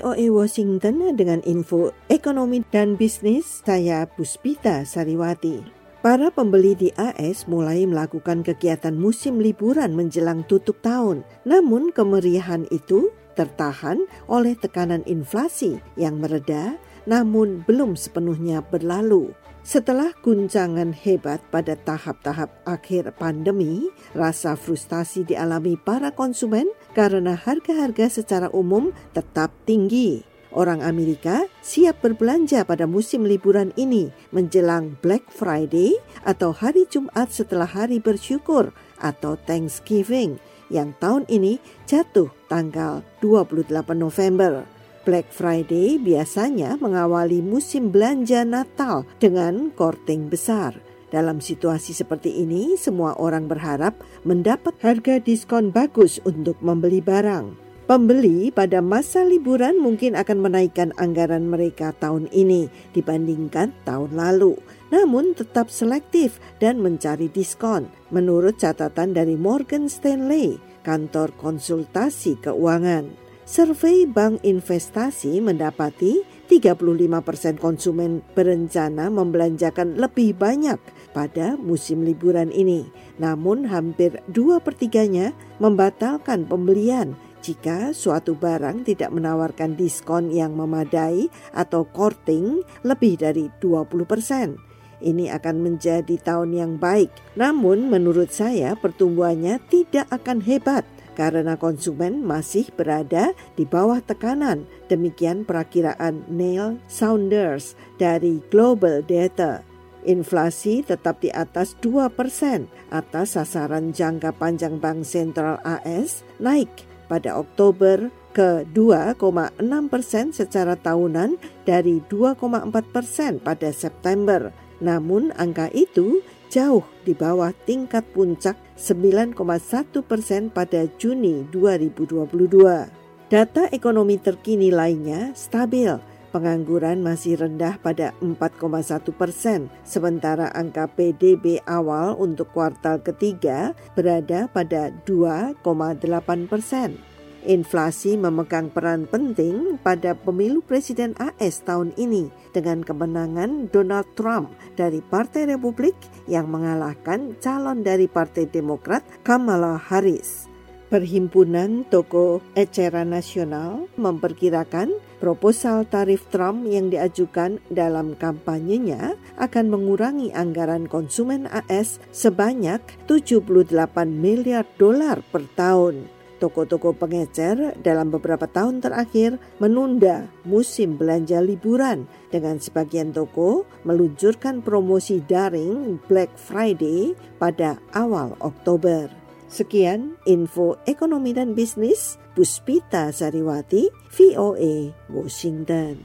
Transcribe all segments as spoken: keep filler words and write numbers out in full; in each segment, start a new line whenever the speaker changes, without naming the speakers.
V O A Washington dengan info ekonomi dan bisnis, saya Puspita Sariwati. Para pembeli di A S mulai melakukan kegiatan musim liburan menjelang tutup tahun. Namun kemeriahan itu tertahan oleh tekanan inflasi yang mereda namun belum sepenuhnya berlalu. Setelah guncangan hebat pada tahap-tahap akhir pandemi, rasa frustasi dialami para konsumen karena harga-harga secara umum tetap tinggi. Orang Amerika siap berbelanja pada musim liburan ini menjelang Black Friday atau hari Jumat setelah hari bersyukur atau Thanksgiving yang tahun ini jatuh tanggal dua puluh delapan November. Black Friday biasanya mengawali musim belanja Natal dengan korting besar. Dalam situasi seperti ini, semua orang berharap mendapat harga diskon bagus untuk membeli barang. Pembeli pada masa liburan mungkin akan menaikkan anggaran mereka tahun ini dibandingkan tahun lalu, namun tetap selektif dan mencari diskon. Menurut catatan dari Morgan Stanley, kantor konsultasi keuangan. Survei Bank Investasi mendapati tiga puluh lima persen konsumen berencana membelanjakan lebih banyak pada musim liburan ini. Namun hampir dua pertiganya membatalkan pembelian jika suatu barang tidak menawarkan diskon yang memadai atau korting lebih dari dua puluh persen. Ini akan menjadi tahun yang baik. Namun menurut saya pertumbuhannya tidak akan hebat karena konsumen masih berada di bawah tekanan. Demikian perakiraan Neil Saunders dari Global Data. Inflasi tetap di atas dua persen atas sasaran jangka panjang Bank Sentral A S, naik pada Oktober ke dua koma enam persen secara tahunan dari dua koma empat persen pada September. Namun angka itu jauh di bawah tingkat puncak sembilan koma satu persen pada Juni dua ribu dua puluh dua. Data ekonomi terkini lainnya stabil. Pengangguran masih rendah pada empat koma satu persen, sementara angka P D B awal untuk kuartal ketiga berada pada dua koma delapan persen. Inflasi memegang peran penting pada pemilu presiden A S tahun ini dengan kemenangan Donald Trump dari Partai Republik yang mengalahkan calon dari Partai Demokrat Kamala Harris. Perhimpunan Toko Eceran Nasional memperkirakan proposal tarif Trump yang diajukan dalam kampanyenya akan mengurangi anggaran konsumen A S sebanyak tujuh puluh delapan miliar dolar per tahun. Toko-toko pengecer dalam beberapa tahun terakhir menunda musim belanja liburan dengan sebagian toko meluncurkan promosi daring Black Friday pada awal Oktober. Sekian info ekonomi dan bisnis, Puspita Sariwati, V O A Washington.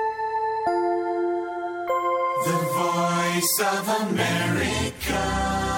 The Voice of America.